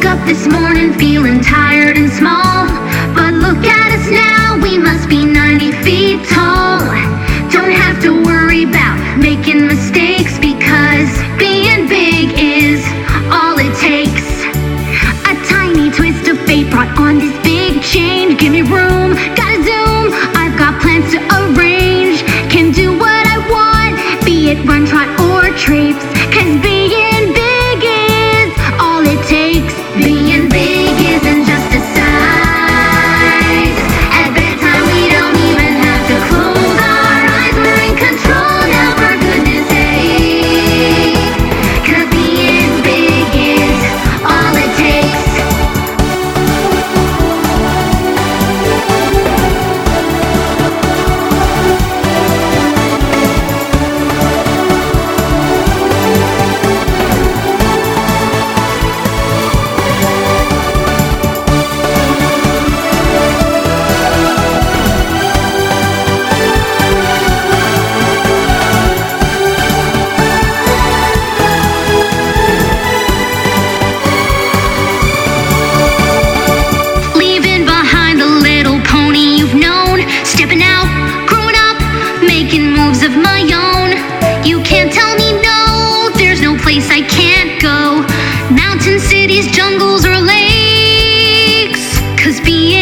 Up this morning feeling tired and small, but look at us now, we must be 90 feet tall. Don't have to worry about making mistakes, because being big is all it takes. A tiny twist of fate brought on this big change. Give me room, gotta zoom, I've got plans to arrange. Can do what I want, be it run, trot, or traipse, cause being big is all it takes. Being big isn't just a size. At bedtime we don't even have to close our eyes. We're in control now, for goodness sake. Cause being big is all it takes. Leaving behind the little pony you've known, stepping out, growing up, making moves of my own. You can't tell me no, there's no place I can't go. Mountains, cities, jungles, or lakes, cause being